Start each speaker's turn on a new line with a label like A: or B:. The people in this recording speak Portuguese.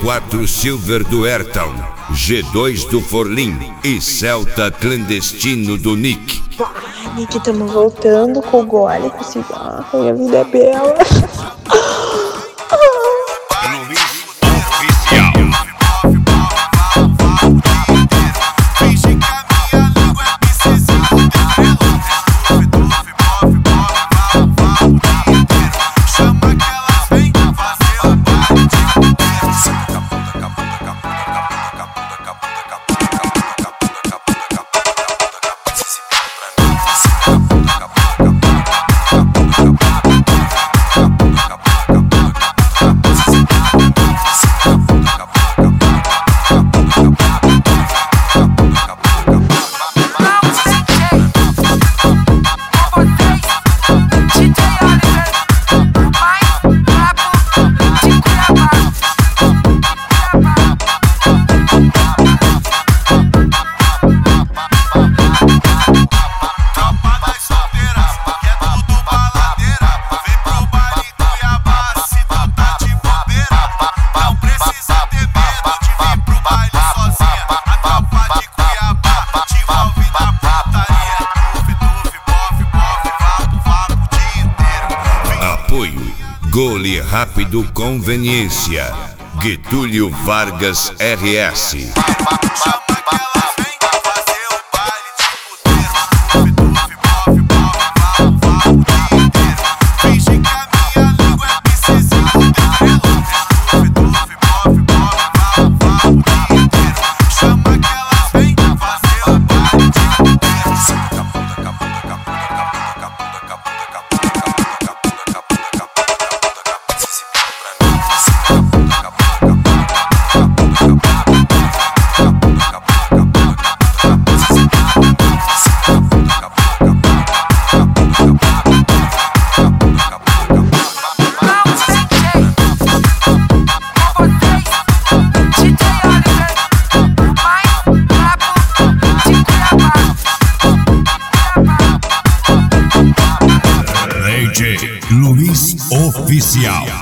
A: G4 Silver do Ayrton, G2 do Forlin e Celta clandestino do Nick.
B: Ai, Nick, estamos voltando com o gole, com o cigarro e a vida é bela.
A: Gole Rápido Conveniência, Getúlio Vargas RS.
C: DJ Luiz Oficial.